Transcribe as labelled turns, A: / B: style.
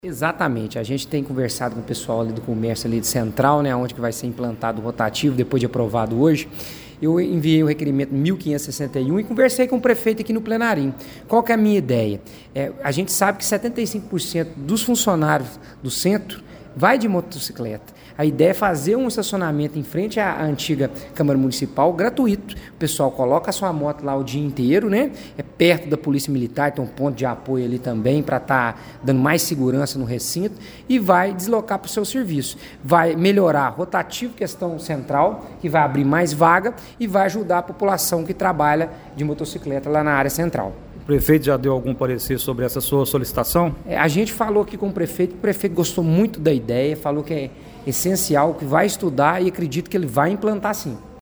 A: Exatamente, a gente tem conversado com o pessoal ali do comércio ali de Central, né, onde que vai ser implantado o rotativo depois de aprovado hoje. Eu enviei o requerimento 1561 e conversei com o prefeito aqui no plenarinho. Qual que é a minha ideia? A gente sabe que 75% dos funcionários do centro vai de motocicleta. A ideia é fazer um estacionamento em frente à antiga Câmara Municipal, gratuito. O pessoal coloca a sua moto lá o dia inteiro, né? É perto da Polícia Militar, tem um ponto de apoio ali também para estar dando mais segurança no recinto e vai deslocar para o seu serviço. Vai melhorar rotativo, questão central, que vai abrir mais vaga e vai ajudar a população que trabalha de motocicleta lá na área central.
B: O prefeito já deu algum parecer sobre essa sua solicitação?
A: A gente falou aqui com o prefeito gostou muito da ideia, falou que é essencial, que vai estudar e acredito que ele vai implantar sim.